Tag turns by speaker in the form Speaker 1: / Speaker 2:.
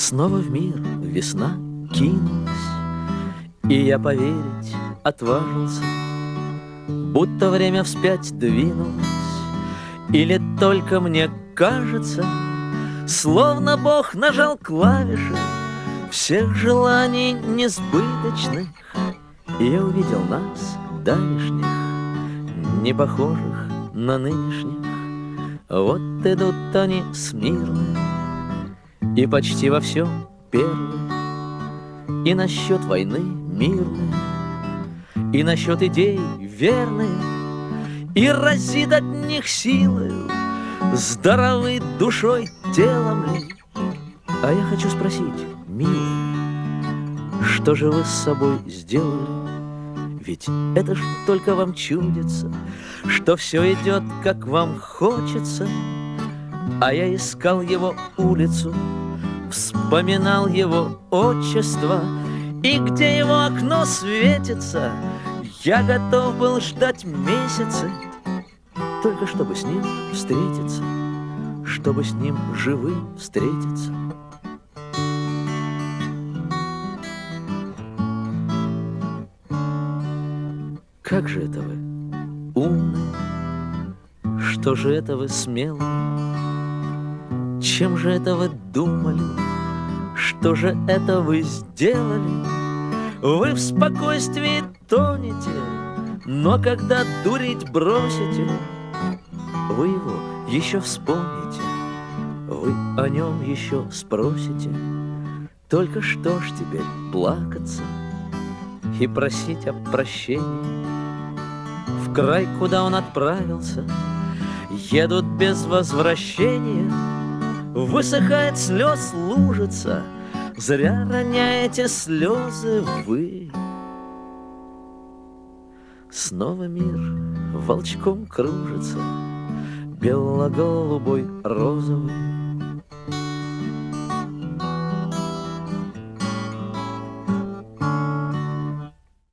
Speaker 1: Снова в мир весна кинулась, и я поверить отважился, будто время вспять двинулось. Или только мне кажется, словно Бог нажал клавиши всех желаний несбыточных, и я увидел нас, давешних, не похожих на нынешних. Вот идут они смирные, и почти во всем первые, и насчет войны мирные, и насчет идей верные, и разит от них силою, здоровы душой, телом ли. А я хочу спросить, милый, что же вы с собой сделали? Ведь это ж только вам чудится, что все идет, как вам хочется. А я искал его улицу, вспоминал его отчество, и где его окно светится, я готов был ждать месяцы, только чтобы с ним встретиться, чтобы с ним живым встретиться. Как же это вы умны, что же это вы смелы, чем же это вы думали, что же это вы сделали? Вы в спокойствии тонете, но когда дурить бросите, вы его еще вспомните, вы о нем еще спросите. Только что ж теперь плакаться и просить о прощении? В край, куда он отправился, едут без возвращения. Высыхает слез лужица, зря роняете слезы вы. Снова мир волчком кружится, бело-голубой, розовый.